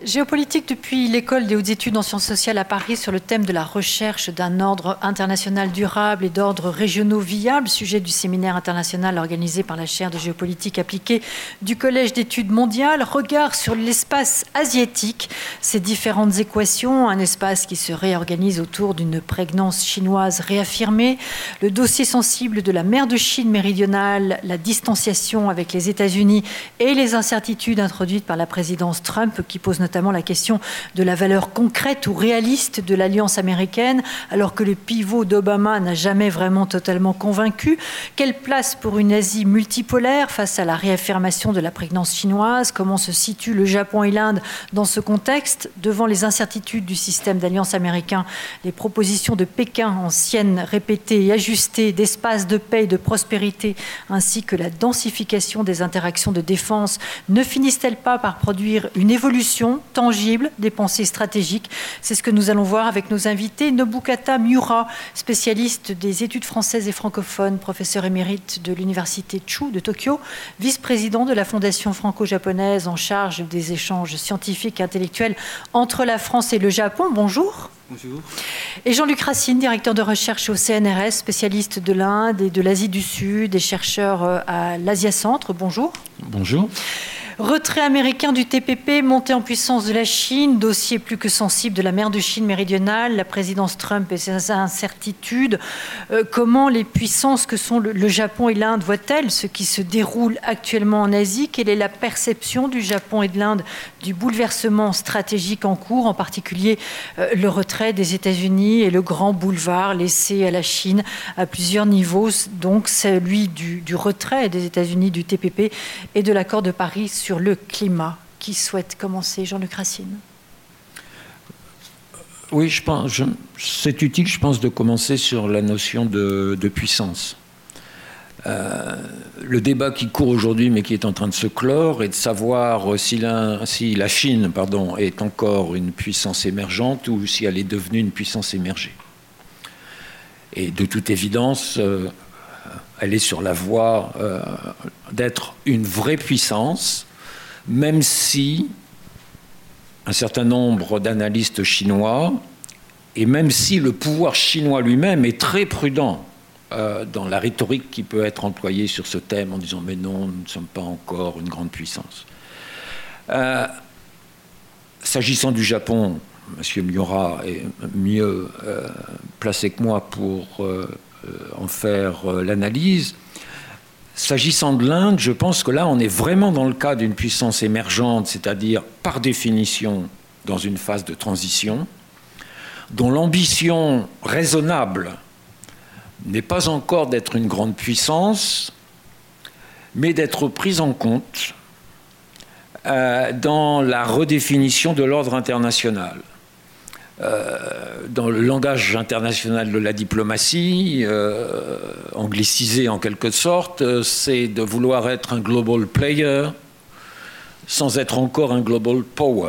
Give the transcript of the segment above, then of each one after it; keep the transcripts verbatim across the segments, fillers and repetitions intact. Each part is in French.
Géopolitique depuis l'école des hautes études en sciences sociales à Paris sur le thème de la recherche d'un ordre international durable et d'ordres régionaux viables, sujet du séminaire international organisé par la chaire de géopolitique appliquée du Collège d'études mondiales. Regard sur l'espace asiatique, ces différentes équations, un espace qui se réorganise autour d'une prégnance chinoise réaffirmée, le dossier sensible de la mer de Chine méridionale, la distanciation avec les États-Unis et les incertitudes introduites par la présidence Trump qui pose notamment notamment la question de la valeur concrète ou réaliste de l'alliance américaine, alors que le pivot d'Obama n'a jamais vraiment totalement convaincu. Quelle place pour une Asie multipolaire face à la réaffirmation de la prégnance chinoise? Comment se situent le Japon et l'Inde dans ce contexte? Devant les incertitudes du système d'alliance américain, les propositions de Pékin, anciennes, répétées et ajustées, d'espace de paix et de prospérité, ainsi que la densification des interactions de défense, ne finissent-elles pas par produire une évolution tangible des pensées stratégiques? C'est ce que nous allons voir avec nos invités. Nobukata Miura, spécialiste des études françaises et francophones, professeur émérite de l'université Chu de Tokyo, vice-président de la Fondation franco-japonaise en charge des échanges scientifiques et intellectuels entre la France et le Japon. Bonjour. Bonjour. Et Jean-Luc Racine, directeur de recherche au C N R S, spécialiste de l'Inde et de l'Asie du Sud et chercheur à l'Asia Centre. Bonjour. Bonjour. Retrait américain du T P P, montée en puissance de la Chine, dossier plus que sensible de la mer de Chine méridionale, la présidence Trump et ses incertitudes. Euh, comment les puissances que sont le, le Japon et l'Inde voient-elles ce qui se déroule actuellement en Asie? Quelle est la perception du Japon et de l'Inde du bouleversement stratégique en cours, en particulier euh, le retrait des États-Unis et le grand boulevard laissé à la Chine à plusieurs niveaux, donc celui du, du retrait des États-Unis du T P P et de l'accord de Paris sur le climat. Qui souhaite commencer? Jean-Luc Racine. Oui, je pense, je, c'est utile, je pense, de commencer sur la notion de, de puissance. Euh, le débat qui court aujourd'hui, mais qui est en train de se clore, est de savoir si la, si la Chine, pardon, est encore une puissance émergente ou si elle est devenue une puissance émergée. Et de toute évidence, euh, elle est sur la voie euh, d'être une vraie puissance, même si un certain nombre d'analystes chinois, et même si le pouvoir chinois lui-même est très prudent euh, dans la rhétorique qui peut être employée sur ce thème en disant « mais non, nous ne sommes pas encore une grande puissance euh, ». S'agissant du Japon, M. Miura est mieux euh, placé que moi pour euh, en faire euh, l'analyse. S'agissant de l'Inde, je pense que là, on est vraiment dans le cas d'une puissance émergente, c'est-à-dire, par définition, dans une phase de transition, dont l'ambition raisonnable n'est pas encore d'être une grande puissance, mais d'être prise en compte euh, dans la redéfinition de l'ordre international. Euh, dans le langage international de la diplomatie, euh, anglicisé en quelque sorte, euh, c'est de vouloir être un global player sans être encore un global power.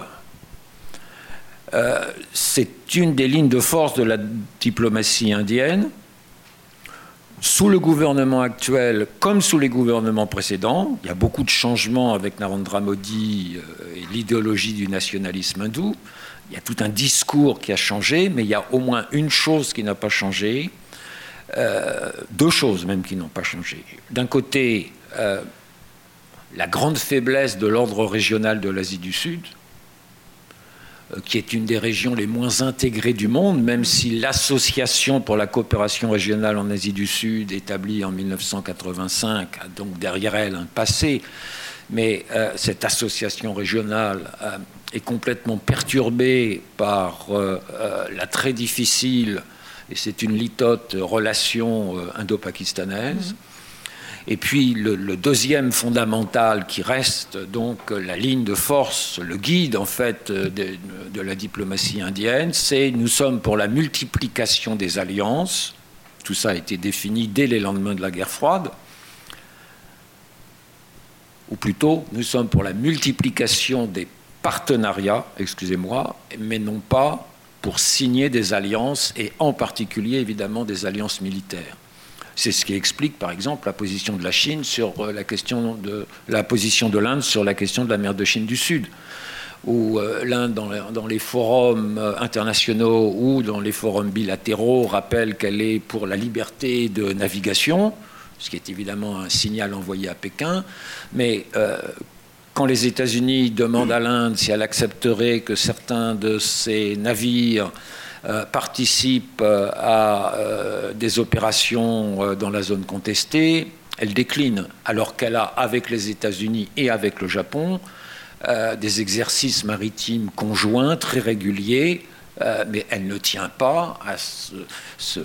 Euh, c'est une des lignes de force de la diplomatie indienne. Sous le gouvernement actuel, comme sous les gouvernements précédents, il y a beaucoup de changements avec Narendra Modi euh, et l'idéologie du nationalisme hindou. Il y a tout un discours qui a changé, mais il y a au moins une chose qui n'a pas changé, euh, deux choses même qui n'ont pas changé. D'un côté, euh, la grande faiblesse de l'ordre régional de l'Asie du Sud, euh, qui est une des régions les moins intégrées du monde, même si l'Association pour la coopération régionale en Asie du Sud, établie en mille neuf cent quatre-vingt-cinq, a donc derrière elle un passé, mais euh, cette association régionale euh, est complètement perturbée par euh, euh, la très difficile, et c'est une litote, relation euh, indo-pakistanaise. Mmh. Et puis le, le deuxième fondamental qui reste, donc la ligne de force, le guide en fait de, de la diplomatie indienne, c'est nous sommes pour la multiplication des alliances. Tout ça a été défini dès les lendemains de la guerre froide. Ou plutôt, nous sommes pour la multiplication des partenariats, excusez-moi, mais non pas pour signer des alliances, et en particulier, évidemment, des alliances militaires. C'est ce qui explique, par exemple, la position de la Chine sur la question de la position de l'Inde sur la question de la mer de Chine du Sud. où euh, l'Inde, dans, dans les forums internationaux ou dans les forums bilatéraux, rappelle qu'elle est pour la liberté de navigation, ce qui est évidemment un signal envoyé à Pékin, mais euh, quand les États-Unis demandent à l'Inde si elle accepterait que certains de ses navires Euh, participe euh, à euh, des opérations euh, dans la zone contestée, elle décline, alors qu'elle a, avec les États-Unis et avec le Japon, euh, des exercices maritimes conjoints très réguliers, euh, mais elle ne tient pas à se, se,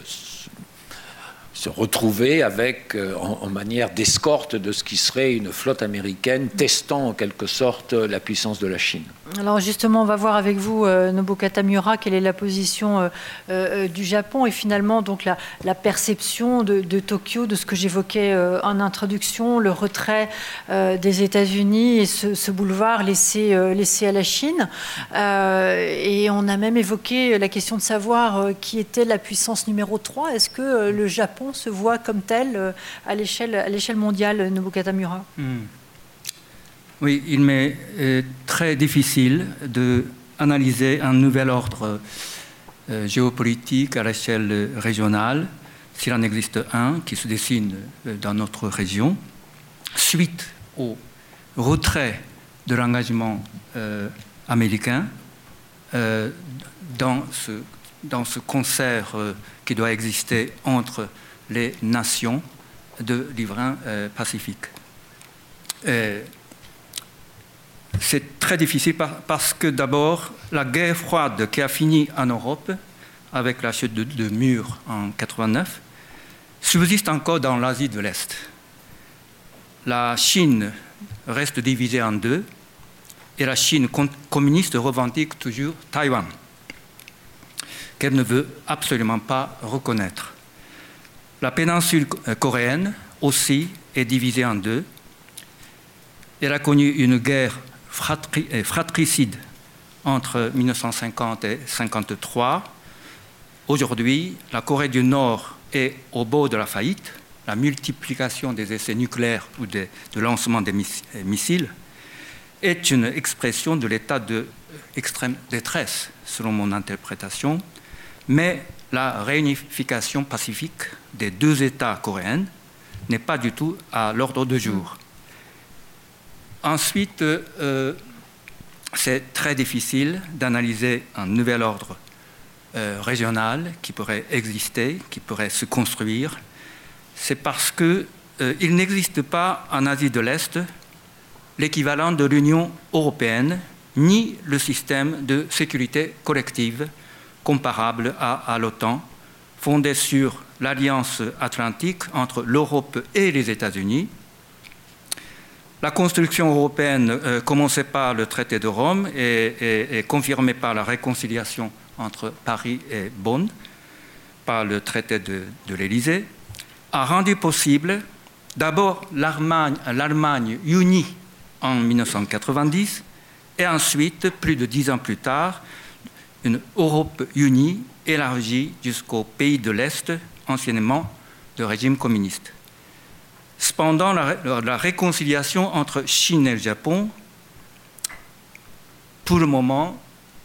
se retrouver avec, euh, en, en manière d'escorte de ce qui serait une flotte américaine, testant en quelque sorte la puissance de la Chine. Alors justement, on va voir avec vous, euh, Nobuo Katamura, quelle est la position euh, euh, du Japon et finalement donc la, la perception de, de Tokyo, de ce que j'évoquais euh, en introduction, le retrait euh, des États-Unis et ce, ce boulevard laissé, euh, laissé à la Chine. Euh, et on a même évoqué la question de savoir euh, qui était la puissance numéro trois. Est-ce que euh, le Japon se voit comme tel euh, à l'échelle, à l'échelle mondiale, Nobuo Katamura? mm. Oui, il m'est euh, très difficile d'analyser un nouvel ordre euh, géopolitique à l'échelle régionale, s'il en existe un qui se dessine euh, dans notre région, suite au retrait de l'engagement euh, américain euh, dans, ce, dans ce concert euh, qui doit exister entre les nations de riverains euh, pacifiques. Et c'est très difficile parce que d'abord, la guerre froide qui a fini en Europe avec la chute de, de murs en quatre-vingt-neuf subsiste encore dans l'Asie de l'Est. La Chine reste divisée en deux et la Chine communiste revendique toujours Taïwan, qu'elle ne veut absolument pas reconnaître. La péninsule coréenne aussi est divisée en deux. Elle a connu une guerre fratri fratricide entre mille neuf cent cinquante et mille neuf cent cinquante-trois. Aujourd'hui, la Corée du Nord est au bord de la faillite. La multiplication des essais nucléaires ou de, de lancement des missiles est une expression de l'état d'extrême détresse, selon mon interprétation. Mais la réunification pacifique des deux États coréens n'est pas du tout à l'ordre du jour. Ensuite, euh, c'est très difficile d'analyser un nouvel ordre euh, régional qui pourrait exister, qui pourrait se construire. C'est parce qu'il euh, n'existe pas en Asie de l'Est l'équivalent de l'Union européenne, ni le système de sécurité collective comparable à, à l'OTAN, fondé sur l'alliance atlantique entre l'Europe et les États-Unis. La construction européenne, euh, commencée par le traité de Rome et, et, et confirmée par la réconciliation entre Paris et Bonn, par le traité de, de l'Élysée, a rendu possible d'abord l'Allemagne unie en mille neuf cent quatre-vingt-dix et ensuite, plus de dix ans plus tard, une Europe unie élargie jusqu'aux pays de l'Est, anciennement de régime communiste. Cependant, la, la réconciliation entre Chine et le Japon, pour le moment,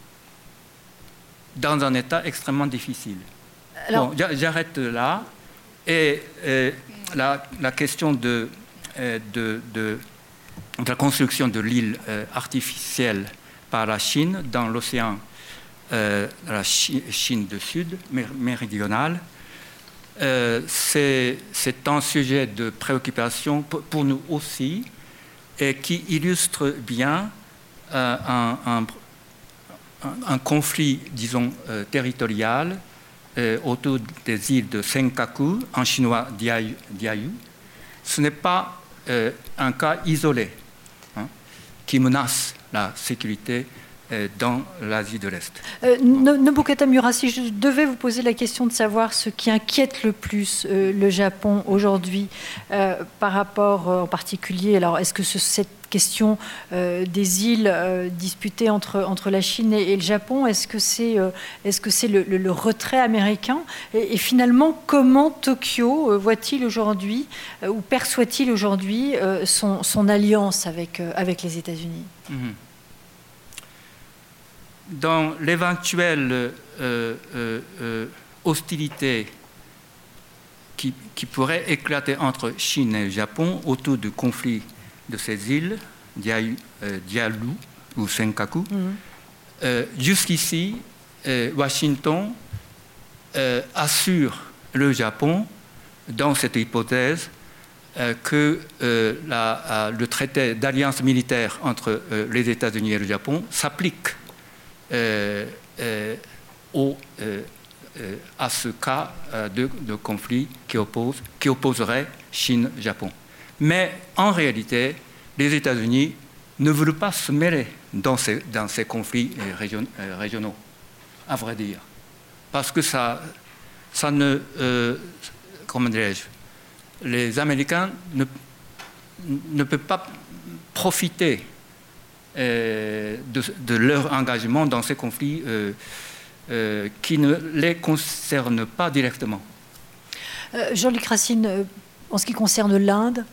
dans un état extrêmement difficile. Alors... Bon, j'arrête là. Et, et la, la question de, de, de, de la construction de l'île artificielle par la Chine dans l'océan, euh, la Chine, Chine du Sud, méridionale, Euh, c'est un sujet de préoccupation pour, pour nous aussi et qui illustre bien euh, un, un, un conflit, disons, euh, territorial euh, autour des îles de Senkaku, en chinois Diaoyu. Diaoyu. Ce n'est pas euh, un cas isolé hein, qui menace la sécurité dans l'Asie de l'Est. Euh, Nobuo Katamura, si je devais vous poser la question de savoir ce qui inquiète le plus euh, le Japon aujourd'hui euh, par rapport euh, en particulier, alors est-ce que ce, cette question euh, des îles euh, disputées entre, entre la Chine et, et le Japon, est-ce que c'est euh, est-ce que c'est le, le, le retrait américain et, et finalement, comment Tokyo euh, voit-il aujourd'hui euh, ou perçoit-il aujourd'hui euh, son, son alliance avec, euh, avec les États-Unis? Mm-hmm. dans l'éventuelle euh, euh, euh, hostilité qui, qui pourrait éclater entre Chine et Japon autour du conflit de ces îles, Diaoyu, euh, Diaoyu ou Senkaku, mmh. euh, jusqu'ici, euh, Washington euh, assure le Japon, dans cette hypothèse, euh, que euh, la, euh, le traité d'alliance militaire entre euh, les États-Unis et le Japon s'applique euh, euh, au, euh, euh, à ce cas euh, de, de conflit qui, oppose, qui opposerait Chine-Japon. Mais en réalité, les États-Unis ne veulent pas se mêler dans ces, dans ces conflits région, euh, régionaux, à vrai dire. Parce que ça, ça ne... Euh, comment dirais-je, les Américains ne, ne peuvent pas profiter euh, de, de leur engagement dans ces conflits euh, euh, qui ne les concernent pas directement. Euh, Jean-Luc Racine, en ce qui concerne l'Inde,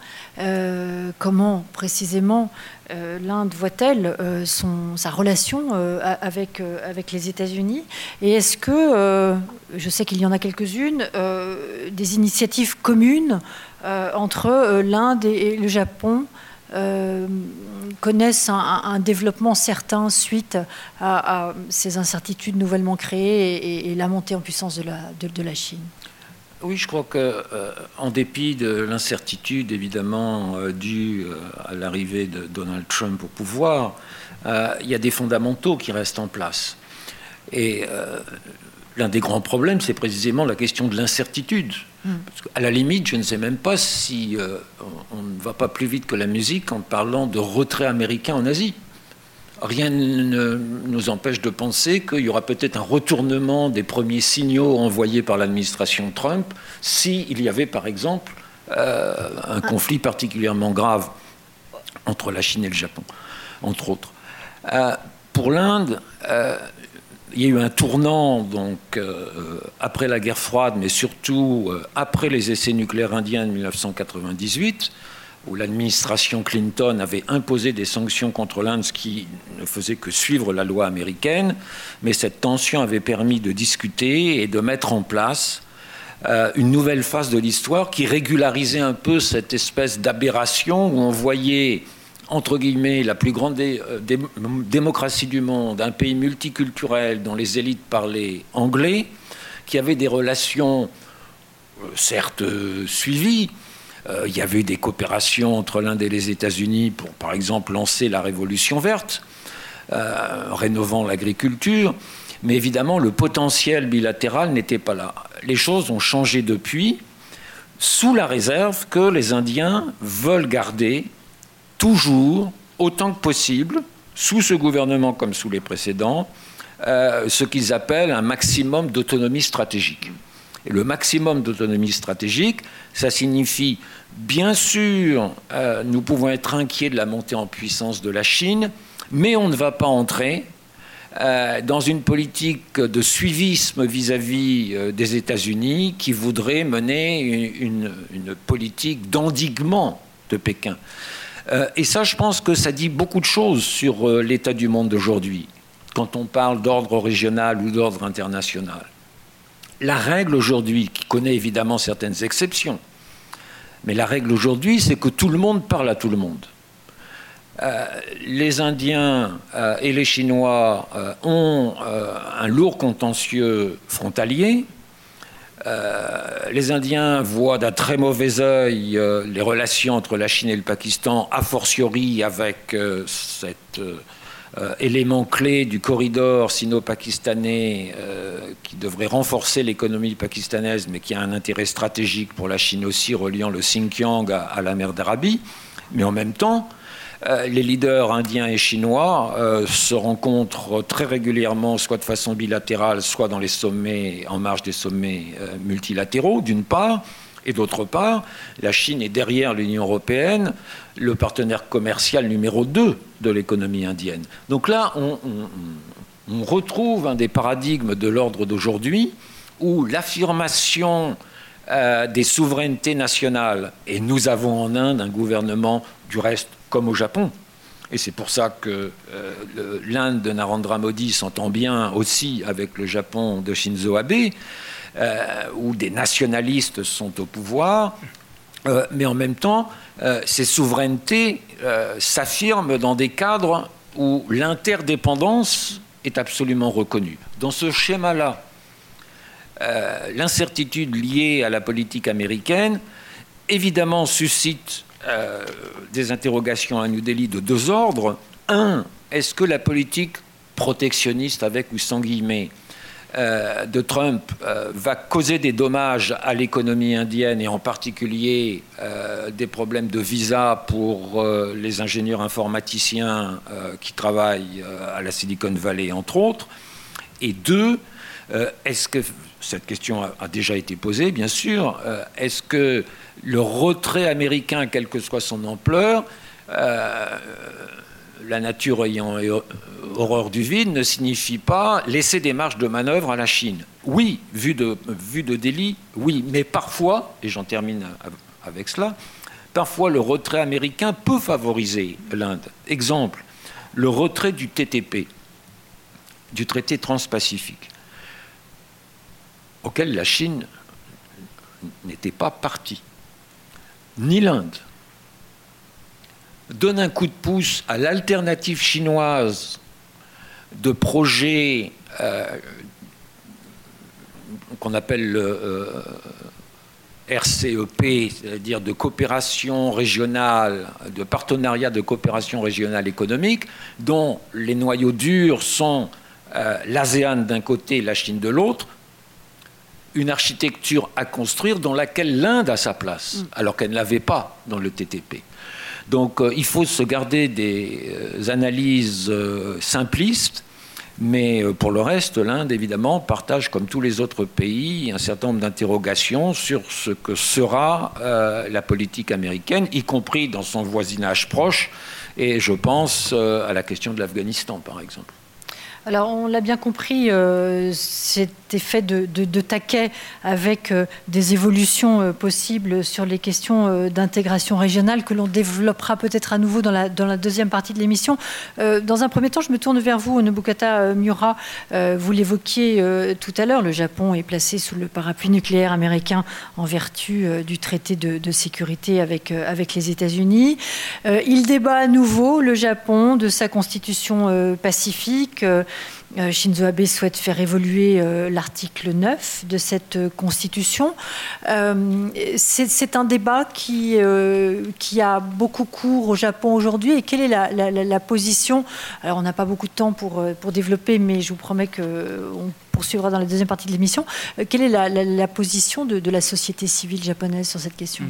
euh, comment précisément euh, l'Inde voit-elle euh, son, sa relation euh, avec, euh, avec les États-Unis? Et est-ce que, euh, je sais qu'il y en a quelques-unes, euh, des initiatives communes euh, entre euh, l'Inde et, et le Japon euh, connaissent un, un développement certain suite à, à ces incertitudes nouvellement créées et, et la montée en puissance de la, de, de la Chine? Oui, je crois qu'en euh, dépit de l'incertitude, évidemment, euh, due euh, à l'arrivée de Donald Trump au pouvoir, euh, il y a des fondamentaux qui restent en place. Et euh, l'un des grands problèmes, c'est précisément la question de l'incertitude. Mmh. Parce qu'à la limite, je ne sais même pas si euh, on, on ne va pas plus vite que la musique en parlant de retrait américain en Asie. Rien ne nous empêche de penser qu'il y aura peut-être un retournement des premiers signaux envoyés par l'administration Trump s'il y avait, par exemple, euh, un conflit particulièrement grave entre la Chine et le Japon, entre autres. Euh, pour l'Inde, euh, il y a eu un tournant donc, euh, après la guerre froide, mais surtout euh, après les essais nucléaires indiens de mille neuf cent quatre-vingt-dix-huit, où l'administration Clinton avait imposé des sanctions contre l'Inde, ce qui ne faisait que suivre la loi américaine. Mais cette tension avait permis de discuter et de mettre en place euh, une nouvelle phase de l'histoire qui régularisait un peu cette espèce d'aberration où on voyait, entre guillemets, la plus grande dé- dé- démocratie du monde, un pays multiculturel dont les élites parlaient anglais, qui avait des relations, euh, certes euh, suivies. Euh, il y avait des coopérations entre l'Inde et les États-Unis pour, par exemple, lancer la Révolution verte, euh, rénovant l'agriculture. Mais évidemment, le potentiel bilatéral n'était pas là. Les choses ont changé depuis, sous la réserve que les Indiens veulent garder toujours, autant que possible, sous ce gouvernement comme sous les précédents, euh, ce qu'ils appellent un maximum d'autonomie stratégique. Et le maximum d'autonomie stratégique, ça signifie, bien sûr, euh, nous pouvons être inquiets de la montée en puissance de la Chine, mais on ne va pas entrer euh, dans une politique de suivisme vis-à-vis euh, des États-Unis qui voudrait mener une, une, une politique d'endiguement de Pékin. Euh, et ça, je pense que ça dit beaucoup de choses sur euh, l'état du monde d'aujourd'hui, quand on parle d'ordre régional ou d'ordre international. La règle aujourd'hui, qui connaît évidemment certaines exceptions, mais la règle aujourd'hui, c'est que tout le monde parle à tout le monde. Euh, les Indiens euh, et les Chinois euh, ont euh, un lourd contentieux frontalier. Euh, les Indiens voient d'un très mauvais œil euh, les relations entre la Chine et le Pakistan, a fortiori avec euh, cet euh, euh, élément clé du corridor sino-pakistanais euh, qui devrait renforcer l'économie pakistanaise, mais qui a un intérêt stratégique pour la Chine aussi, reliant le Xinjiang à, à la mer d'Arabie. Mais en même temps, euh, les leaders indiens et chinois euh, se rencontrent très régulièrement, soit de façon bilatérale, soit dans les sommets, en marge des sommets euh, multilatéraux, d'une part. Et d'autre part, la Chine est derrière l'Union européenne, le partenaire commercial numéro deux de l'économie indienne. Donc là, on, on, on retrouve un des paradigmes de l'ordre d'aujourd'hui où l'affirmation euh, des souverainetés nationales, et nous avons en Inde un gouvernement, du reste, comme au Japon, et c'est pour ça que euh, l'Inde de Narendra Modi s'entend bien aussi avec le Japon de Shinzo Abe, euh, où des nationalistes sont au pouvoir, euh, mais en même temps, euh, ces souverainetés euh, s'affirment dans des cadres où l'interdépendance est absolument reconnue. Dans ce schéma-là, euh, l'incertitude liée à la politique américaine, évidemment, suscite euh, des interrogations à New Delhi de deux ordres. Un, est-ce que la politique protectionniste, avec ou sans guillemets, euh, de Trump euh, va causer des dommages à l'économie indienne et en particulier euh, des problèmes de visa pour euh, les ingénieurs informaticiens euh, qui travaillent euh, à la Silicon Valley, entre autres. Et deux, euh, est-ce que, cette question a, a déjà été posée, bien sûr, euh, est-ce que le retrait américain, quelle que soit son ampleur, euh, la nature ayant horreur du vide, ne signifie pas laisser des marges de manœuvre à la Chine? Oui, vu de, vu de Delhi, oui, mais parfois, et j'en termine avec cela, parfois le retrait américain peut favoriser l'Inde. Exemple, le retrait du T T P, du traité transpacifique, auquel la Chine n'était pas partie, ni l'Inde, donne un coup de pouce à l'alternative chinoise de projets euh, qu'on appelle le euh, R C E P, c'est-à-dire de coopération régionale, de partenariat de coopération régionale économique, dont les noyaux durs sont euh, l'ASEAN d'un côté et la Chine de l'autre, une architecture à construire dans laquelle l'Inde a sa place, alors qu'elle ne l'avait pas dans le T T P. Donc euh, il faut se garder des euh, analyses euh, simplistes, mais euh, pour le reste, l'Inde, évidemment, partage, comme tous les autres pays, un certain nombre d'interrogations sur ce que sera euh, la politique américaine, y compris dans son voisinage proche, et je pense euh, à la question de l'Afghanistan, par exemple. Alors, on l'a bien compris, euh, cet effet de, de, de taquet avec euh, des évolutions euh, possibles sur les questions euh, d'intégration régionale que l'on développera peut-être à nouveau dans la, dans la deuxième partie de l'émission. Euh, dans un premier temps, je me tourne vers vous, Nobukata Miura. Euh, vous l'évoquiez euh, tout à l'heure, le Japon est placé sous le parapluie nucléaire américain en vertu euh, du traité de, de sécurité avec, euh, avec les États-Unis. Euh, il débat à nouveau, le Japon, de sa constitution euh, pacifique. Euh, Shinzo Abe souhaite faire évoluer euh, l'article neuf de cette euh, constitution. Euh, c'est, c'est un débat qui, euh, qui a beaucoup cours au Japon aujourd'hui. Et quelle est la, la, la position? Alors, on n'a pas beaucoup de temps pour, pour développer, mais je vous promets qu'on poursuivra dans la deuxième partie de l'émission. Euh, quelle est la, la, la position de, de la société civile japonaise sur cette question?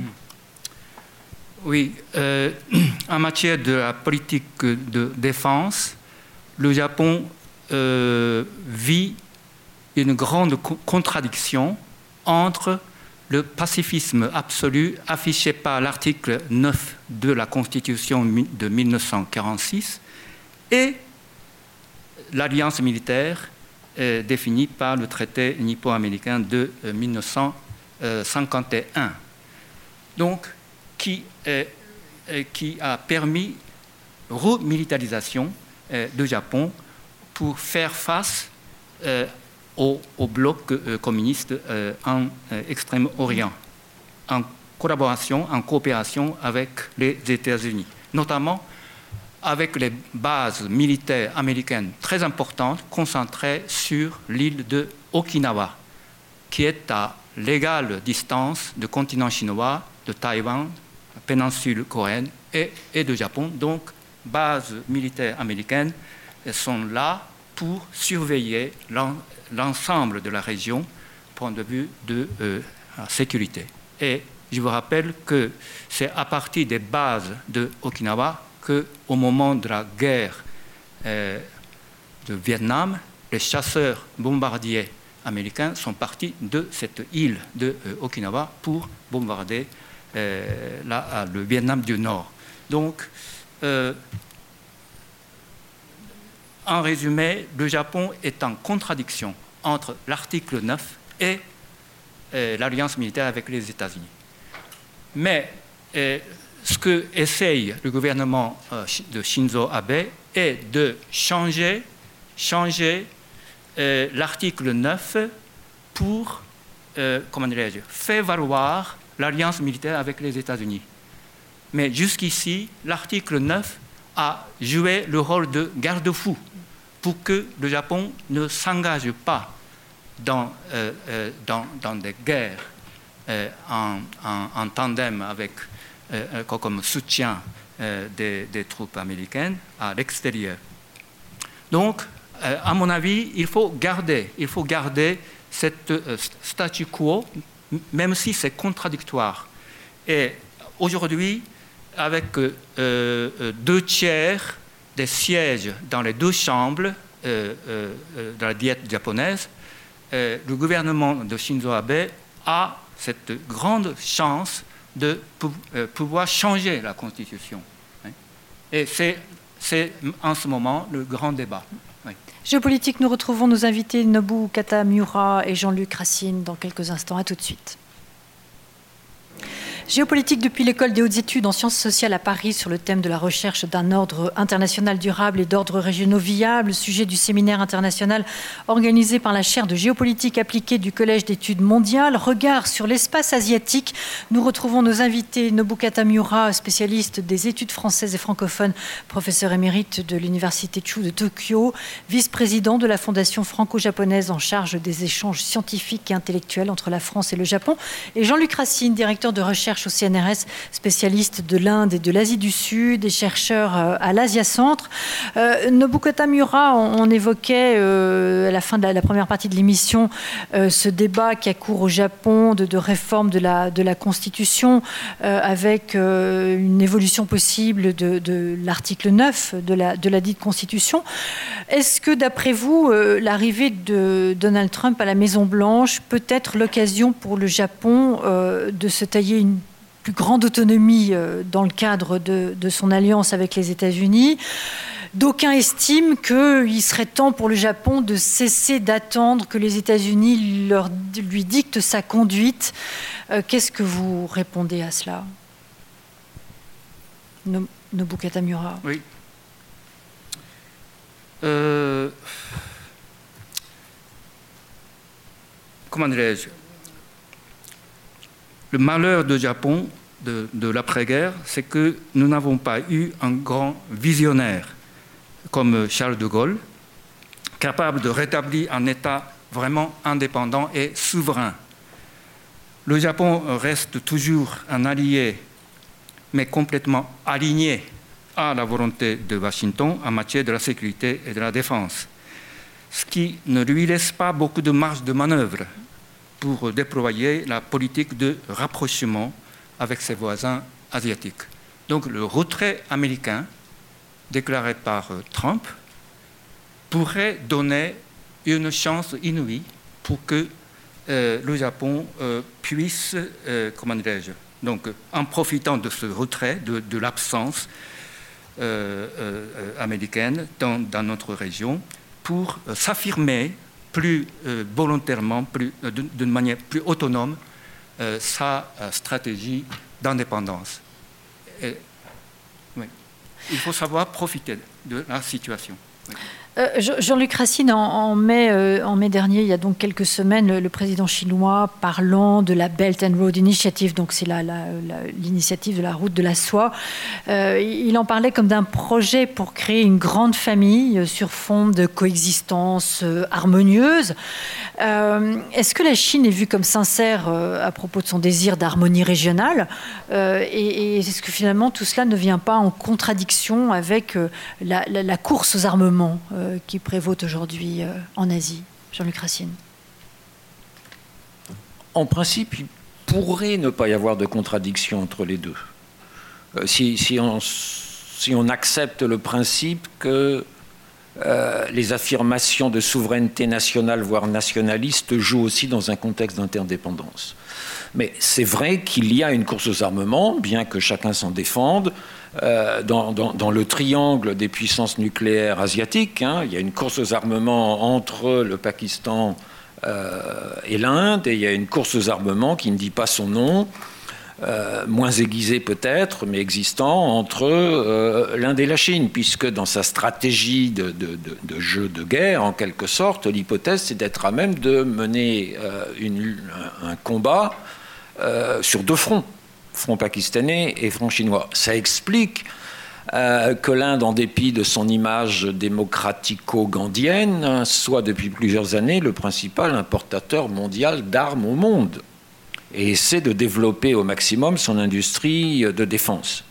Oui, euh, en matière de la politique de défense, le Japon Euh, vit une grande co- contradiction entre le pacifisme absolu affiché par l'article neuf de la Constitution de mille neuf cent quarante-six et l'alliance militaire euh, définie par le traité nippo-américain de euh, mille neuf cent cinquante et un, donc qui, euh, euh, qui a permis remilitarisation euh, du Japon pour faire face euh, au, au bloc euh, communiste euh, en euh, Extrême-Orient, en collaboration, en coopération avec les États-Unis, notamment avec les bases militaires américaines très importantes concentrées sur l'île de Okinawa, qui est à l'égale distance du continent chinois, de Taïwan, la péninsule coréenne et, et du Japon. Donc, bases militaires américaines sont là pour surveiller l'ensemble de la région, point de vue de euh, la sécurité. Et je vous rappelle que c'est à partir des bases de Okinawa qu'au moment de la guerre euh, de Vietnam, les chasseurs bombardiers américains sont partis de cette île de euh, Okinawa pour bombarder euh, la, le Vietnam du Nord. Donc, euh, en résumé, le Japon est en contradiction entre l'article neuf et euh, l'alliance militaire avec les États-Unis. Mais euh, ce que essaye le gouvernement euh, de Shinzo Abe est de changer, changer euh, l'article neuf pour, euh, comment dirais-je, faire valoir l'alliance militaire avec les États-Unis. Mais jusqu'ici, l'article neuf a joué le rôle de garde-fou pour que le Japon ne s'engage pas dans, euh, euh, dans, dans des guerres euh, en, en, en tandem avec, euh, comme soutien euh, des, des troupes américaines à l'extérieur. Donc, euh, à mon avis, il faut garder, il faut garder cette euh, statu quo, même si c'est contradictoire. Et aujourd'hui, avec euh, euh, deux tiers des sièges dans les deux chambres euh, euh, de la diète japonaise, euh, le gouvernement de Shinzo Abe a cette grande chance de pou euh, pouvoir changer la Constitution. Hein. Et c'est, c'est en ce moment le grand débat. Oui. Géopolitique, nous retrouvons nos invités Nobu Katamura et Jean-Luc Racine dans quelques instants. À tout de suite. Géopolitique depuis l'École des hautes études en sciences sociales à Paris sur le thème de la recherche d'un ordre international durable et d'ordres régionaux viables, sujet du séminaire international organisé par la chaire de géopolitique appliquée du Collège d'études mondiales. Regard sur l'espace asiatique. Nous retrouvons nos invités Nobu Katamura, spécialiste des études françaises et francophones, professeur émérite de l'Université Chu de Tokyo, vice-président de la Fondation franco-japonaise en charge des échanges scientifiques et intellectuels entre la France et le Japon, et Jean-Luc Racine, directeur de recherche au C N R S, spécialiste de l'Inde et de l'Asie du Sud, et chercheur à l'Asia Centre. Euh, Nobu Katamura, on, on évoquait euh, à la fin de la, la première partie de l'émission euh, ce débat qui a cours au Japon de, de réforme de la, de la Constitution euh, avec euh, une évolution possible de, de l'article neuf de la, de la dite Constitution. Est-ce que, d'après vous, euh, l'arrivée de Donald Trump à la Maison-Blanche peut être l'occasion pour le Japon euh, de se tailler une plus grande autonomie euh, dans le cadre de, de son alliance avec les États-Unis? D'aucuns estiment qu'il serait temps pour le Japon de cesser d'attendre que les États-Unis leur, lui dictent sa conduite. Euh, qu'est-ce que vous répondez à cela, Nobu Katamura? Oui. Euh, comment dirais-je? Le malheur du Japon de, de l'après-guerre, c'est que nous n'avons pas eu un grand visionnaire comme Charles de Gaulle, capable de rétablir un État vraiment indépendant et souverain. Le Japon reste toujours un allié, mais complètement aligné à la volonté de Washington en matière de la sécurité et de la défense, ce qui ne lui laisse pas beaucoup de marge de manœuvre pour déployer la politique de rapprochement avec ses voisins asiatiques. Donc le retrait américain déclaré par Trump pourrait donner une chance inouïe pour que euh, le Japon euh, puisse, euh, comment dirais-je, donc en profitant de ce retrait, de, de l'absence euh, euh, américaine dans, dans notre région, pour euh, s'affirmer plus euh, volontairement, plus, euh, d'une manière plus autonome, euh, sa euh, stratégie d'indépendance. Et, oui. Il faut savoir profiter de la situation. Oui. Euh, Jean-Luc Racine, en, en, mai, euh, en mai dernier, il y a donc quelques semaines, le, le président chinois parlant de la Belt and Road Initiative, donc c'est la, la, la, l'initiative de la route de la soie, euh, il en parlait comme d'un projet pour créer une grande famille euh, sur fond de coexistence euh, harmonieuse. Euh, est-ce que la Chine est vue comme sincère euh, à propos de son désir d'harmonie régionale euh, et, et est-ce que finalement tout cela ne vient pas en contradiction avec euh, la, la, la course aux armements euh, qui prévaut aujourd'hui en Asie? Jean-Luc Racine. En principe, il pourrait ne pas y avoir de contradiction entre les deux. Euh, si, si, on, si on accepte le principe que euh, les affirmations de souveraineté nationale, voire nationaliste, jouent aussi dans un contexte d'interdépendance. Mais c'est vrai qu'il y a une course aux armements, bien que chacun s'en défende. Euh, dans, dans, dans le triangle des puissances nucléaires asiatiques, hein, il y a une course aux armements entre le Pakistan euh, et l'Inde, et il y a une course aux armements qui ne dit pas son nom euh, moins aiguisé peut-être, mais existant, entre euh, l'Inde et la Chine, puisque dans sa stratégie de, de, de, de jeu de guerre, en quelque sorte, l'hypothèse, c'est d'être à même de mener euh, une, un, un combat euh, sur deux fronts, front pakistanais et front chinois. Ça explique Euh, que l'Inde, en dépit de son image démocratico-gandhienne, soit depuis plusieurs années le principal importateur mondial d'armes au monde et essaie de développer au maximum son industrie de défense.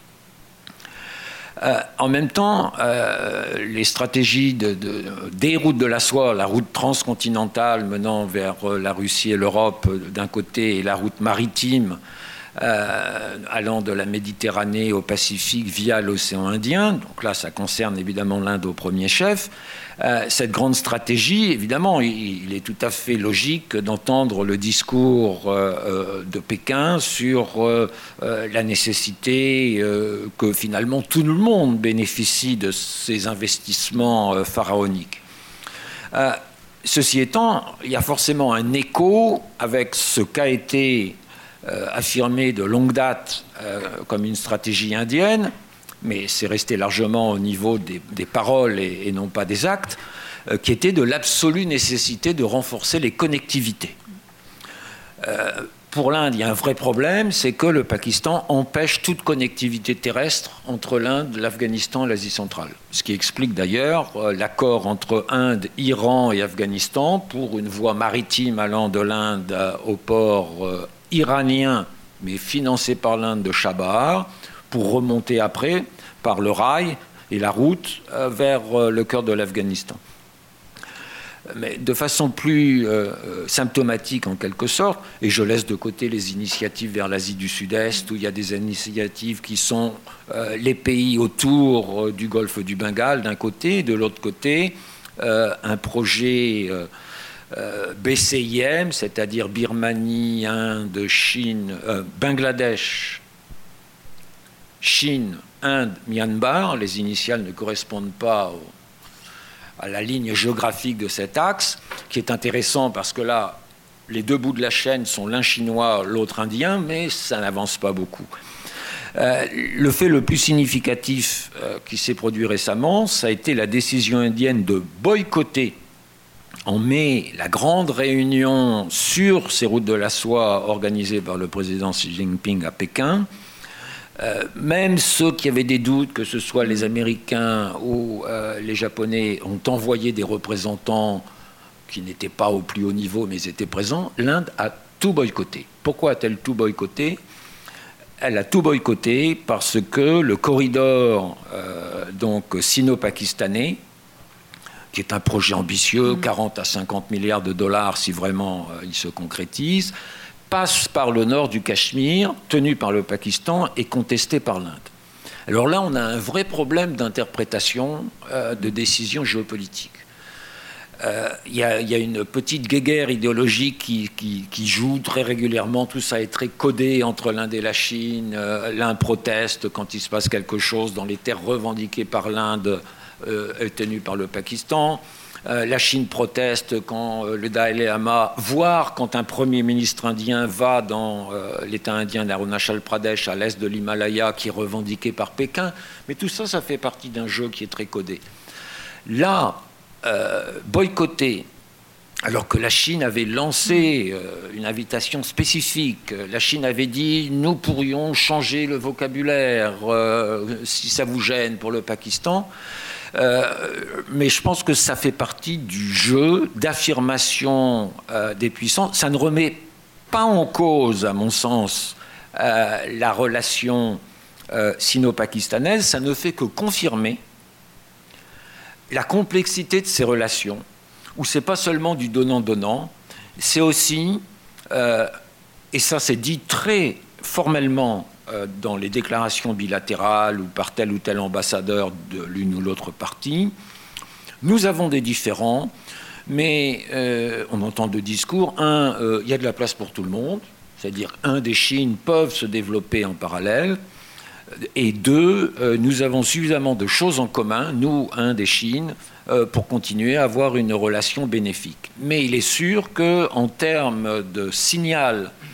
Euh, en même temps, euh, les stratégies de, de, des routes de la soie, la route transcontinentale menant vers la Russie et l'Europe d'un côté et la route maritime Euh, allant de la Méditerranée au Pacifique via l'océan Indien, donc là ça concerne évidemment l'Inde au premier chef, euh, cette grande stratégie, évidemment, il, il est tout à fait logique d'entendre le discours euh, de Pékin sur euh, euh, la nécessité euh, que finalement tout le monde bénéficie de ces investissements euh, pharaoniques. Euh, ceci étant, il y a forcément un écho avec ce qu'a été Euh, affirmé de longue date euh, comme une stratégie indienne, mais c'est resté largement au niveau des, des paroles et, et non pas des actes, euh, qui était de l'absolue nécessité de renforcer les connectivités. Euh, pour l'Inde, il y a un vrai problème, c'est que le Pakistan empêche toute connectivité terrestre entre l'Inde, l'Afghanistan et l'Asie centrale. Ce qui explique d'ailleurs euh, l'accord entre Inde, Iran et Afghanistan pour une voie maritime allant de l'Inde euh, au port euh, iranien, mais financé par l'Inde de Chabahar, pour remonter après par le rail et la route euh, vers euh, le cœur de l'Afghanistan. Mais de façon plus euh, symptomatique en quelque sorte, et je laisse de côté les initiatives vers l'Asie du Sud-Est, où il y a des initiatives qui sont euh, les pays autour euh, du golfe du Bengale d'un côté, et de l'autre côté, euh, un projet euh, Euh, B C I M, c'est-à-dire Birmanie, Inde, Chine, euh, Bangladesh, Chine, Inde, Myanmar. Les initiales ne correspondent pas au, à la ligne géographique de cet axe, qui est intéressant parce que là, les deux bouts de la chaîne sont l'un chinois, l'autre indien, mais ça n'avance pas beaucoup. Euh, le fait le plus significatif euh, qui s'est produit récemment, ça a été la décision indienne de boycotter en mai la grande réunion sur ces routes de la soie organisée par le président Xi Jinping à Pékin. Euh, même ceux qui avaient des doutes, que ce soit les Américains ou euh, les Japonais, ont envoyé des représentants qui n'étaient pas au plus haut niveau, mais étaient présents. L'Inde a tout boycotté. Pourquoi a-t-elle tout boycotté ? Elle a tout boycotté parce que le corridor euh, donc sino-pakistanais, qui est un projet ambitieux, quarante à cinquante milliards de dollars si vraiment euh, il se concrétise, passe par le nord du Cachemire, tenu par le Pakistan et contesté par l'Inde. Alors là, on a un vrai problème d'interprétation euh, de décisions géopolitiques. Euh, il y, y a une petite guéguerre idéologique qui, qui, qui joue très régulièrement. Tout ça est très codé entre l'Inde et la Chine. Euh, L'un proteste quand il se passe quelque chose dans les terres revendiquées par l'Inde, Euh, est tenue par le Pakistan. Euh, la Chine proteste quand euh, le Dalai Lama, voire quand un premier ministre indien va dans euh, l'État indien d'Arunachal Pradesh, à l'est de l'Himalaya, qui est revendiqué par Pékin. Mais tout ça, ça fait partie d'un jeu qui est très codé. Là, euh, boycotter, alors que la Chine avait lancé euh, une invitation spécifique. La Chine avait dit « nous pourrions changer le vocabulaire euh, si ça vous gêne pour le Pakistan ». Euh, mais je pense que ça fait partie du jeu d'affirmation euh, des puissances. Ça ne remet pas en cause, à mon sens, euh, la relation euh, sino-pakistanaise. Ça ne fait que confirmer la complexité de ces relations, où c'est pas seulement du donnant-donnant, c'est aussi, euh, et ça c'est dit très formellement dans les déclarations bilatérales ou par tel ou tel ambassadeur de l'une ou l'autre partie, nous avons des différends, mais euh, on entend deux discours. Un, il euh, y a de la place pour tout le monde, c'est-à-dire un, des Chines peuvent se développer en parallèle, et deux, euh, nous avons suffisamment de choses en commun, nous, un, des Chines, euh, pour continuer à avoir une relation bénéfique. Mais il est sûr qu'en termes de signal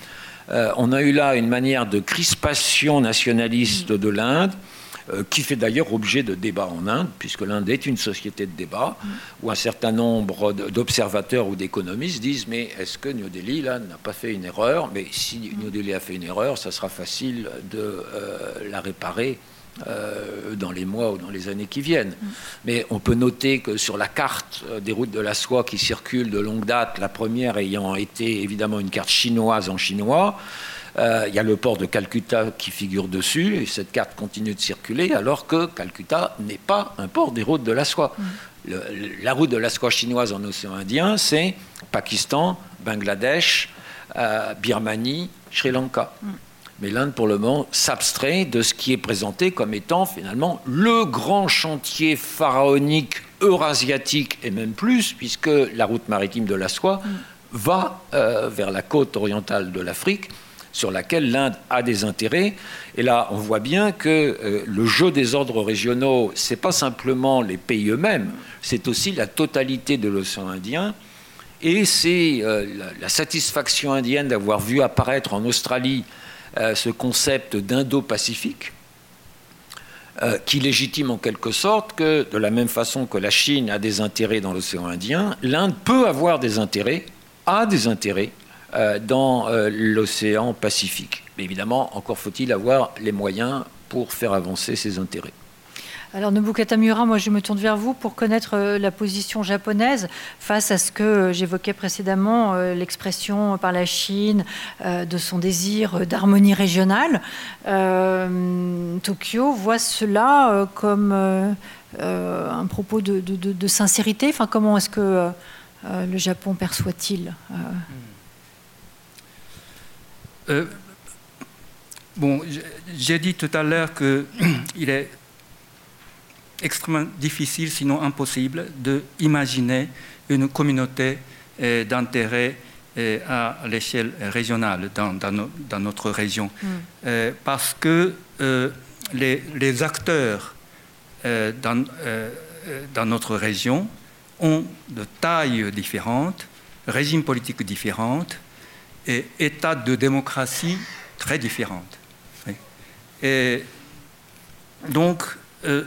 Euh, on a eu là une manière de crispation nationaliste de l'Inde, euh, qui fait d'ailleurs objet de débats en Inde, puisque l'Inde est une société de débat, où un certain nombre d'observateurs ou d'économistes disent « mais est-ce que New Delhi là, n'a pas fait une erreur ? Mais si New Delhi a fait une erreur, ça sera facile de euh, la réparer. » Euh, dans les mois ou dans les années qui viennent. Mmh. Mais on peut noter que sur la carte des routes de la soie qui circulent de longue date, la première ayant été évidemment une carte chinoise en chinois, euh, il y a le port de Calcutta qui figure dessus, et cette carte continue de circuler, alors que Calcutta n'est pas un port des routes de la soie. Mmh. Le, la route de la soie chinoise en océan Indien, c'est Pakistan, Bangladesh, euh, Birmanie, Sri Lanka. Mmh. Mais l'Inde, pour le moment, s'abstrait de ce qui est présenté comme étant finalement le grand chantier pharaonique eurasiatique, et même plus, puisque la route maritime de la soie mm. va euh, vers la côte orientale de l'Afrique, sur laquelle l'Inde a des intérêts. Et là, on voit bien que euh, le jeu des ordres régionaux, ce n'est pas simplement les pays eux-mêmes, c'est aussi la totalité de l'océan Indien. Et c'est euh, la, la satisfaction indienne d'avoir vu apparaître en Australie Euh, ce concept d'Indo-Pacifique, euh, qui légitime en quelque sorte que, de la même façon que la Chine a des intérêts dans l'océan Indien, l'Inde peut avoir des intérêts, a des intérêts euh, dans euh, l'océan Pacifique. Mais évidemment, encore faut-il avoir les moyens pour faire avancer ces intérêts. Alors Nobuo Katamura, moi je me tourne vers vous pour connaître euh, la position japonaise face à ce que euh, j'évoquais précédemment, euh, l'expression par la Chine euh, de son désir d'harmonie régionale. Euh, Tokyo voit cela euh, comme euh, euh, un propos de, de, de, de sincérité. Enfin, comment est-ce que euh, euh, le Japon perçoit-il euh... Euh, Bon, j'ai dit tout à l'heure qu'il est extrêmement difficile, sinon impossible, d'imaginer une communauté d'intérêt à l'échelle régionale dans, dans, no, dans notre région. Mm. Euh, parce que euh, les, les acteurs euh, dans, euh, dans notre région ont de tailles différentes, régimes politiques différents et états de démocratie très différents. Et donc, euh,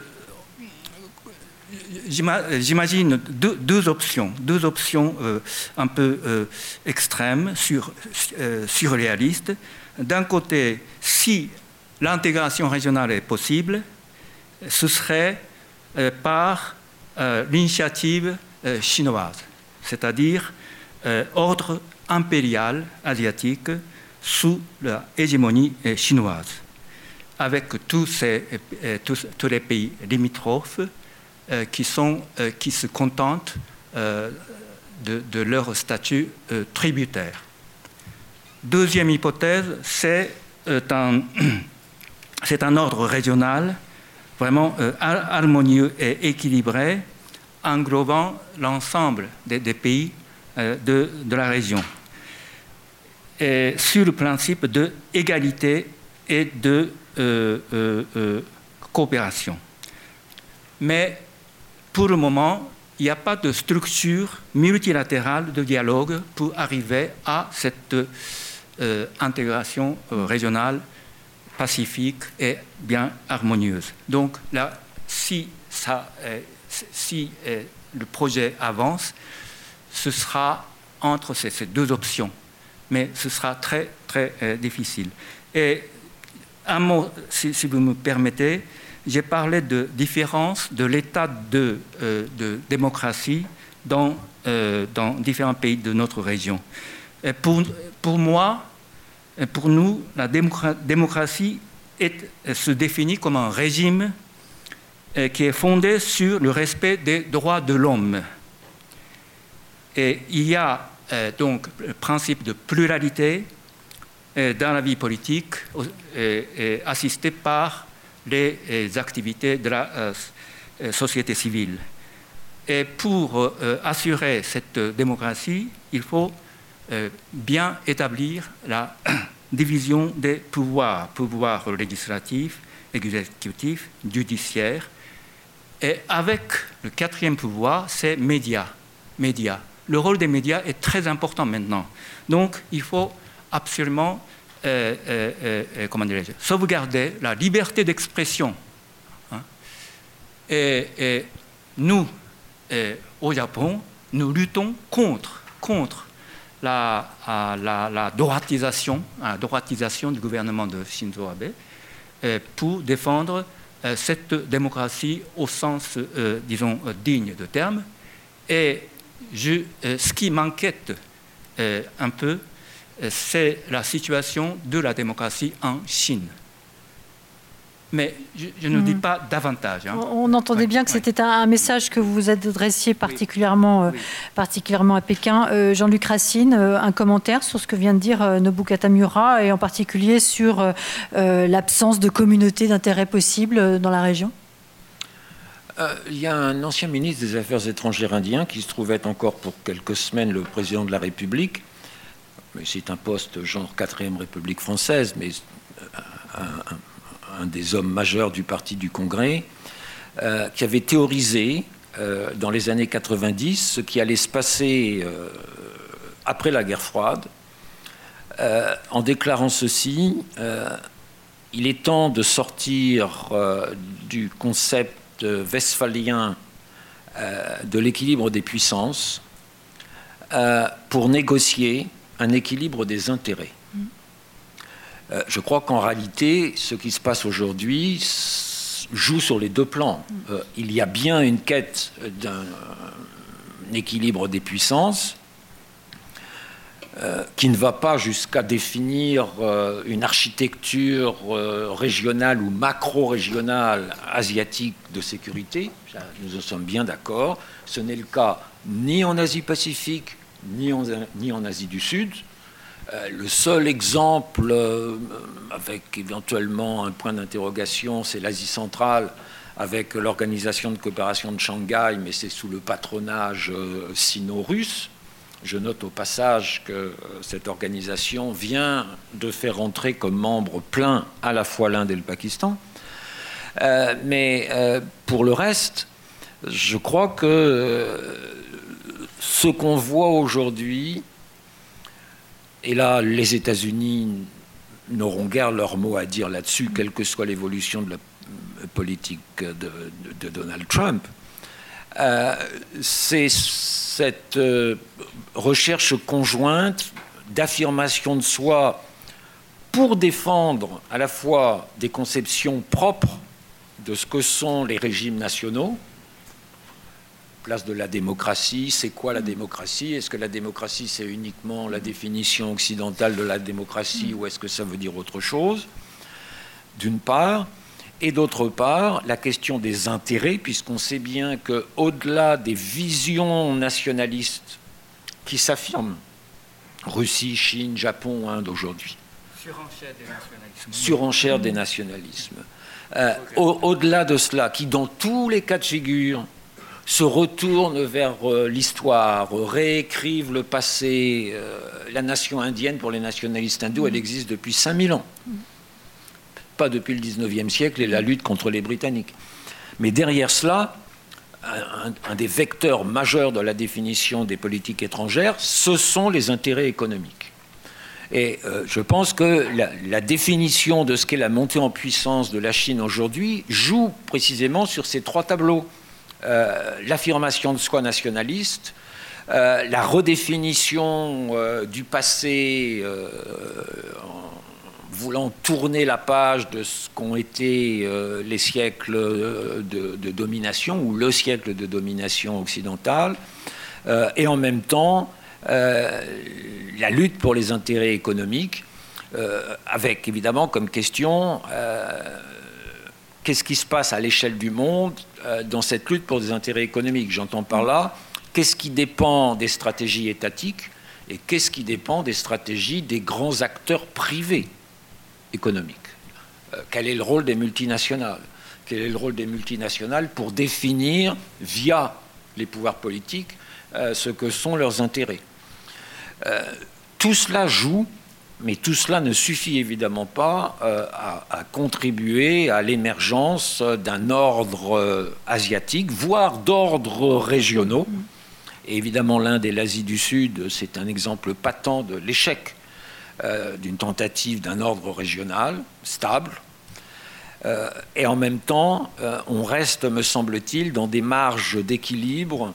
j'imagine deux, deux options, deux options euh, un peu euh, extrêmes, sur, euh, surréalistes. D'un côté, si l'intégration régionale est possible, ce serait euh, par euh, l'initiative euh, chinoise, c'est-à-dire euh, ordre impérial asiatique sous la hégémonie euh, chinoise, avec tous, ces, euh, tous, tous les pays limitrophes euh, qui, sont, euh, qui se contentent euh, de, de leur statut euh, tributaire. Deuxième hypothèse, c'est euh, un, c'est un ordre régional vraiment euh, harmonieux et équilibré, englobant l'ensemble des, des pays euh, de, de la région, et sur le principe d'égalité et de euh, euh, euh, coopération. Mais pour le moment, il n'y a pas de structure multilatérale de dialogue pour arriver à cette euh, intégration euh, régionale pacifique et bien harmonieuse. Donc là, si, ça, euh, si euh, le projet avance, ce sera entre ces, ces deux options, mais ce sera très, très euh, difficile. Et un mot, si, si vous me permettez, j'ai parlé de différence de l'état de, euh, de démocratie dans, euh, dans différents pays de notre région. Et pour, pour moi, et pour nous, la démocra- démocratie est, se définit comme un régime euh, qui est fondé sur le respect des droits de l'homme. Et il y a euh, donc le principe de pluralité euh, dans la vie politique, euh, euh, assisté par les, les activités de la euh, société civile. Et pour euh, assurer cette démocratie, il faut euh, bien établir la division des pouvoirs, pouvoir législatif, exécutif, judiciaire. Et avec le quatrième pouvoir, c'est médias. médias. Le rôle des médias est très important maintenant. Donc, il faut absolument euh, euh, euh, comment dirais-je, sauvegarder la liberté d'expression. Hein. Et, et nous, et au Japon, nous luttons contre, contre la, la, la droitisation, la droitisation du gouvernement de Shinzo Abe euh, pour défendre euh, cette démocratie au sens, euh, disons, euh, digne de terme. Et je, euh, ce qui m'inquiète euh, un peu, euh, c'est la situation de la démocratie en Chine. Mais je, je ne dis pas davantage. Hein. On entendait ouais, bien que ouais. c'était un, un message que vous vous adressiez particulièrement, oui. euh, particulièrement à Pékin. Euh, Jean-Luc Racine, euh, un commentaire sur ce que vient de dire euh, Nobuo Katamura, et en particulier sur euh, euh, l'absence de communauté d'intérêt possible euh, dans la région. Euh, il y a un ancien ministre des Affaires étrangères indien qui se trouvait encore pour quelques semaines le président de la République. Mais c'est un poste genre quatrième République française, mais un, un un des hommes majeurs du parti du Congrès, euh, qui avait théorisé euh, dans les années quatre-vingt-dix ce qui allait se passer euh, après la guerre froide, euh, en déclarant ceci, euh, il est temps de sortir euh, du concept westphalien euh, de l'équilibre des puissances euh, pour négocier un équilibre des intérêts. Euh, je crois qu'en réalité, ce qui se passe aujourd'hui joue sur les deux plans. Euh, il y a bien une quête d'un euh, équilibre des puissances euh, qui ne va pas jusqu'à définir euh, une architecture euh, régionale ou macro-régionale asiatique de sécurité. Nous en sommes bien d'accord. Ce n'est le cas ni en Asie-Pacifique, ni en, ni en Asie du Sud. Euh, le seul exemple, euh, avec éventuellement un point d'interrogation, c'est l'Asie centrale, avec l'Organisation de coopération de Shanghai, mais c'est sous le patronage euh, sino-russe. Je note au passage que euh, cette organisation vient de faire entrer comme membre plein à la fois l'Inde et le Pakistan. Euh, mais euh, pour le reste, je crois que euh, ce qu'on voit aujourd'hui, et là, les États-Unis n'auront guère leur mot à dire là-dessus, quelle que soit l'évolution de la politique de, de, de Donald Trump. Euh, c'est cette euh, recherche conjointe d'affirmation de soi pour défendre à la fois des conceptions propres de ce que sont les régimes nationaux. Place de la démocratie, c'est quoi la démocratie? Est-ce que la démocratie, c'est uniquement la définition occidentale de la démocratie ou est-ce que ça veut dire autre chose? D'une part. Et d'autre part, la question des intérêts, puisqu'on sait bien qu'au-delà des visions nationalistes qui s'affirment, Russie, Chine, Japon, Inde aujourd'hui, Surenchère des nationalismes. Surenchère des nationalismes. Euh, au, au-delà de cela, qui dans tous les cas de figure se retournent vers euh, l'histoire, réécrivent le passé. Euh, la nation indienne, pour les nationalistes hindous, elle existe depuis cinq mille ans. Pas depuis le dix-neuvième siècle et la lutte contre les Britanniques. Mais derrière cela, un, un des vecteurs majeurs de la définition des politiques étrangères, ce sont les intérêts économiques. Et euh, je pense que la, la définition de ce qu'est la montée en puissance de la Chine aujourd'hui joue précisément sur ces trois tableaux. Euh, l'affirmation de soi nationaliste, euh, la redéfinition euh, du passé euh, en voulant tourner la page de ce qu'ont été euh, les siècles de, de domination ou le siècle de domination occidentale, euh, et en même temps euh, la lutte pour les intérêts économiques, euh, avec évidemment comme question euh, qu'est-ce qui se passe à l'échelle du monde euh, dans cette lutte pour des intérêts économiques. J'entends par là, qu'est-ce qui dépend des stratégies étatiques et qu'est-ce qui dépend des stratégies des grands acteurs privés économiques. Euh, quel est le rôle des multinationales? Quel est le rôle des multinationales pour définir, via les pouvoirs politiques, euh, ce que sont leurs intérêts? euh, Tout cela joue, mais tout cela ne suffit évidemment pas euh, à, à contribuer à l'émergence d'un ordre euh, asiatique, voire d'ordres régionaux. Et évidemment, l'Inde et l'Asie du Sud, c'est un exemple patent de l'échec euh, d'une tentative d'un ordre régional stable. Euh, et en même temps, euh, on reste, me semble-t-il, dans des marges d'équilibre,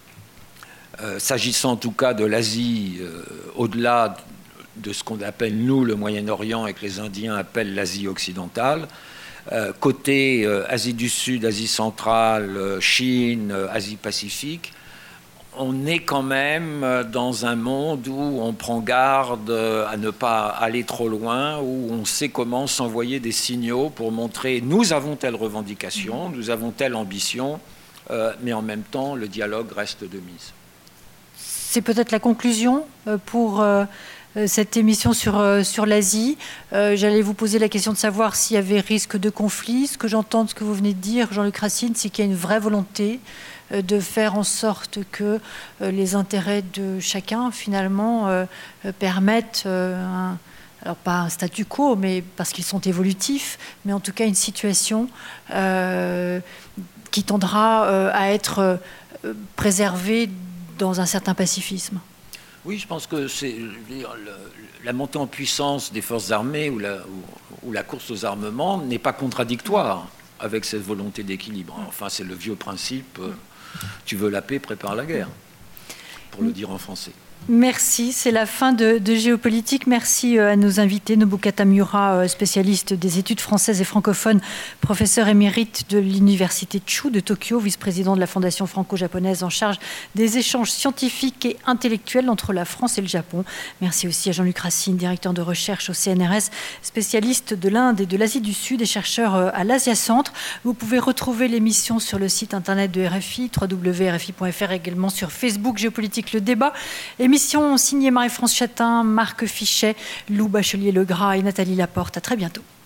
euh, s'agissant en tout cas de l'Asie, euh, au-delà de ce qu'on appelle, nous, le Moyen-Orient et que les Indiens appellent l'Asie occidentale. Euh, côté euh, Asie du Sud, Asie centrale, euh, Chine, euh, Asie-Pacifique, on est quand même dans un monde où on prend garde à ne pas aller trop loin, où on sait comment s'envoyer des signaux pour montrer nous avons telle revendication, nous avons telle ambition, euh, mais en même temps le dialogue reste de mise. C'est peut-être la conclusion pour euh, cette émission sur, euh, sur l'Asie. Euh, j'allais vous poser la question de savoir s'il y avait risque de conflit. Ce que j'entends de ce que vous venez de dire, Jean-Luc Racine, c'est qu'il y a une vraie volonté de faire en sorte que les intérêts de chacun, finalement, euh, permettent, euh, un, alors pas un statu quo, mais parce qu'ils sont évolutifs, mais en tout cas une situation euh, qui tendra euh, à être euh, préservée dans un certain pacifisme. Oui, je pense que c'est la montée en puissance des forces armées ou la, ou, ou la course aux armements n'est pas contradictoire avec cette volonté d'équilibre. Enfin, c'est le vieux principe... Euh, tu veux la paix, prépare la guerre, pour le dire en français. Merci, c'est la fin de, de Géopolitique. Merci à nos invités, Nobuka Tamura, spécialiste des études françaises et francophones, professeur émérite de l'université Chu de Tokyo, vice-président de la Fondation franco-japonaise en charge des échanges scientifiques et intellectuels entre la France et le Japon. Merci aussi à Jean-Luc Racine, directeur de recherche au C N R S, spécialiste de l'Inde et de l'Asie du Sud et chercheur à l'Asia Centre. Vous pouvez retrouver l'émission sur le site internet de R F I, w w w point r f i point f r, également sur Facebook, Géopolitique, le débat. Et Émission signée Marie-France Chatin, Marc Fichet, Lou Bachelier-Legras et Nathalie Laporte. À très bientôt.